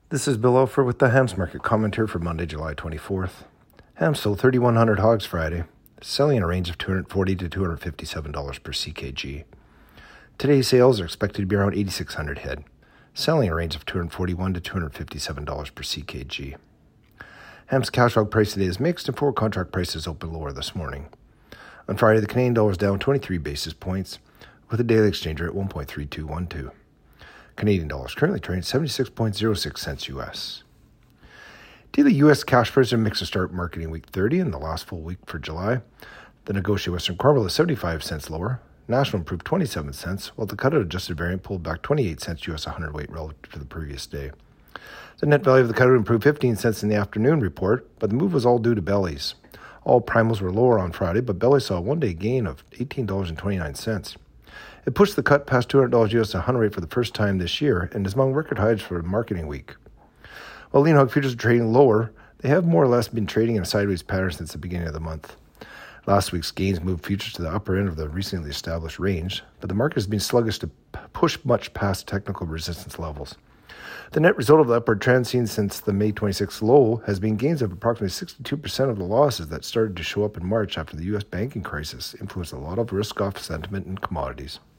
This is Bill Ofer with the Hams Market Commentary for Monday, July 24th. Hams sold 3,100 hogs Friday, selling in a range of $240 to $257 per CKG. Today's sales are expected to be around 8,600 head, selling in a range of $241 to $257 per CKG. Hams cash hog price today is mixed and forward contract prices open lower this morning. On Friday, the Canadian dollar is down 23 basis points with a daily exchange rate at 1.3212. Canadian dollars currently trading 76.06 cents U.S. Daily U.S. cash prices are mixed to start marketing week 30 and the last full week for July. The negotiated Western Corn Bill is 75 cents lower. National improved 27 cents, while the cutout adjusted variant pulled back 28 cents U.S. 100 weight relative to the previous day. The net value of the cutout improved 15 cents in the afternoon report, but the move was all due to bellies. All primals were lower on Friday, but bellies saw a one-day gain of $18.29. It pushed the cut past $200 U.S. 100 rate for the first time this year and is among record highs for the marketing week. While lean hog futures are trading lower, they have more or less been trading in a sideways pattern since the beginning of the month. Last week's gains moved futures to the upper end of the recently established range, but the market has been sluggish to push much past technical resistance levels. The net result of the upward trend seen since the May 26th low has been gains of approximately 62% of the losses that started to show up in March after the U.S. banking crisis influenced a lot of risk-off sentiment in commodities.